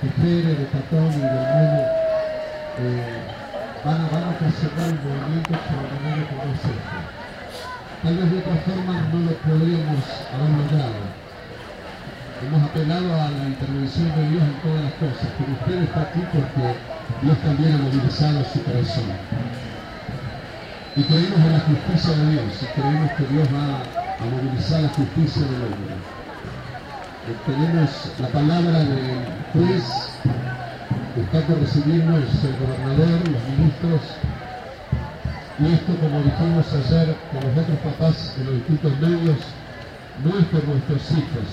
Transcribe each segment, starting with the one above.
Fere, de Patón y del Mono van a ocasionar un movimiento extraordinario como es este. Tal vez de otra forma no lo podríamos haber logrado. Hemos apelado a la intervención de Dios en todas las cosas, pero usted está aquí porque Dios también ha movilizado su corazón. Y creemos en la justicia de Dios, y creemos que Dios va a movilizar la justicia del hombre. Tenemos la palabra del juez, está por recibirnos el gobernador, los ministros, y esto, como dijimos ayer con los otros papás en los distintos medios, no es por nuestros hijos,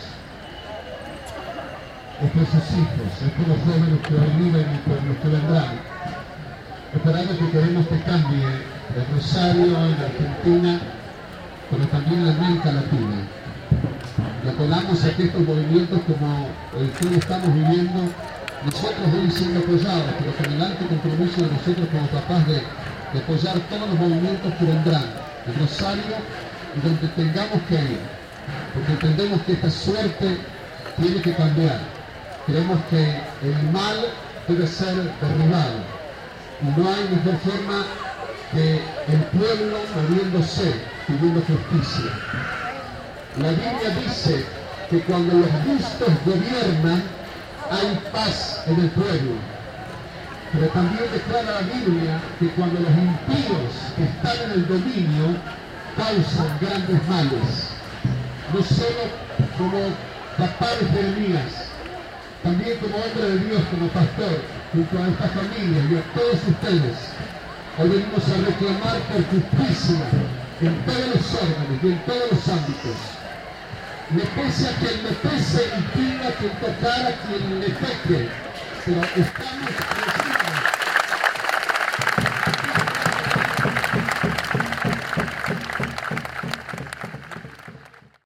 es por sus hijos, es por los jóvenes que hoy viven y por los que vendrán. Es por algo que queremos que cambie el Rosario, en Argentina, pero también en América Latina. Y apelamos a que estos movimientos como el que hoy estamos viviendo, nosotros hoy siendo apoyados, pero con el alto compromiso de nosotros como papás de apoyar todos los movimientos que vendrán, el Rosario y donde tengamos que ir, porque entendemos que esta suerte tiene que cambiar. Creemos que el mal debe ser derribado y no hay mejor forma que el pueblo moviéndose, pidiendo justicia. La Biblia dice que cuando los justos gobiernan hay paz en el pueblo. Pero también declara la Biblia que cuando los impíos que están en el dominio causan grandes males. No solo como papá de Jeremías, también como hombre de Dios, como pastor, junto a esta familia y a todos ustedes. Hoy venimos a reclamar por justicia en todos los órdenes y en todos los ámbitos. Me pese a quien me pese y tenga que tocar a quien le peque, pero estamos